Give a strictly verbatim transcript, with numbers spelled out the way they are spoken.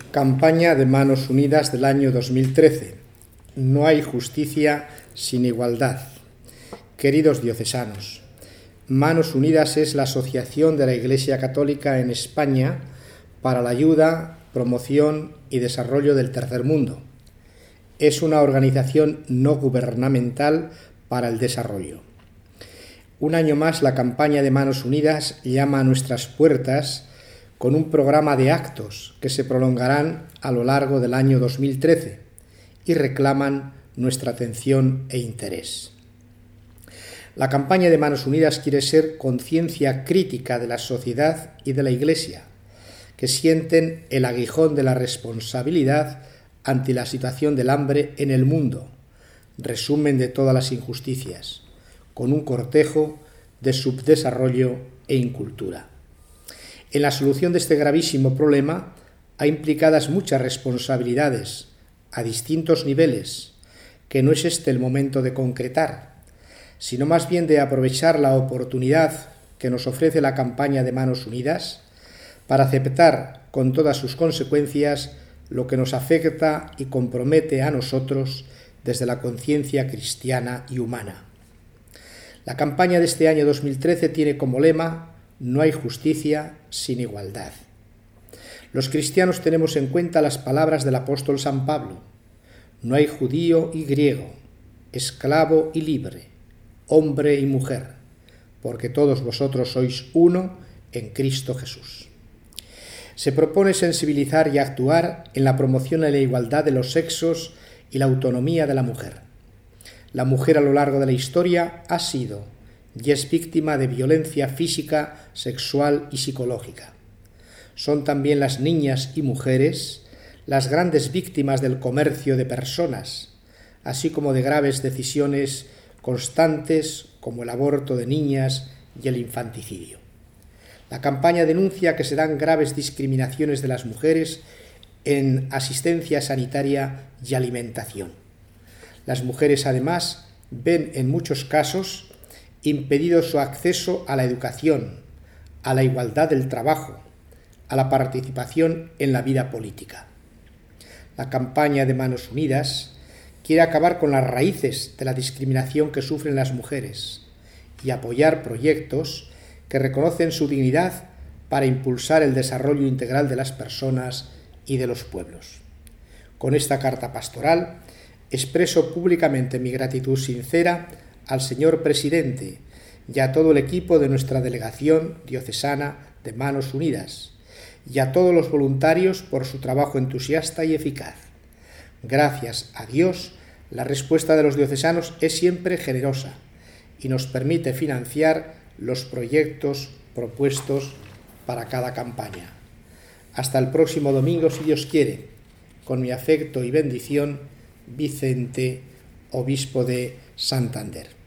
Campaña de Manos Unidas del año dos mil trece. No hay justicia sin igualdad. Queridos diocesanos, Manos Unidas es la asociación de la Iglesia Católica en España para la ayuda, promoción y desarrollo del tercer mundo. Es una organización no gubernamental para el desarrollo. Un año más, la campaña de Manos Unidas llama a nuestras puertas con un programa de actos que se prolongarán a lo largo del año dos mil trece y reclaman nuestra atención e interés. La campaña de Manos Unidas quiere ser conciencia crítica de la sociedad y de la Iglesia, que sienten el aguijón de la responsabilidad ante la situación del hambre en el mundo, resumen de todas las injusticias, con un cortejo de subdesarrollo e incultura. En la solución de este gravísimo problema hay implicadas muchas responsabilidades a distintos niveles, que no es este el momento de concretar, sino más bien de aprovechar la oportunidad que nos ofrece la campaña de Manos Unidas para aceptar con todas sus consecuencias lo que nos afecta y compromete a nosotros desde la conciencia cristiana y humana. La campaña de este año dos mil trece tiene como lema: no hay justicia sin igualdad. Los cristianos tenemos en cuenta las palabras del apóstol San Pablo: no hay judío y griego, esclavo y libre, hombre y mujer, porque todos vosotros sois uno en Cristo Jesús. Se propone sensibilizar y actuar en la promoción de la igualdad de los sexos y la autonomía de la mujer. La mujer a lo largo de la historia ha sido y es víctima de violencia física, sexual y psicológica. Son también las niñas y mujeres las grandes víctimas del comercio de personas, así como de graves decisiones constantes como el aborto de niñas y el infanticidio. La campaña denuncia que se dan graves discriminaciones de las mujeres en asistencia sanitaria y alimentación. Las mujeres, además, ven en muchos casos impedido su acceso a la educación, a la igualdad del trabajo, a la participación en la vida política. La campaña de Manos Unidas quiere acabar con las raíces de la discriminación que sufren las mujeres y apoyar proyectos que reconocen su dignidad para impulsar el desarrollo integral de las personas y de los pueblos. Con esta carta pastoral expreso públicamente mi gratitud sincera al señor presidente y a todo el equipo de nuestra delegación diocesana de Manos Unidas y a todos los voluntarios por su trabajo entusiasta y eficaz. Gracias a Dios, la respuesta de los diocesanos es siempre generosa y nos permite financiar los proyectos propuestos para cada campaña. Hasta el próximo domingo, si Dios quiere. Con mi afecto y bendición, Vicente, obispo de Santander.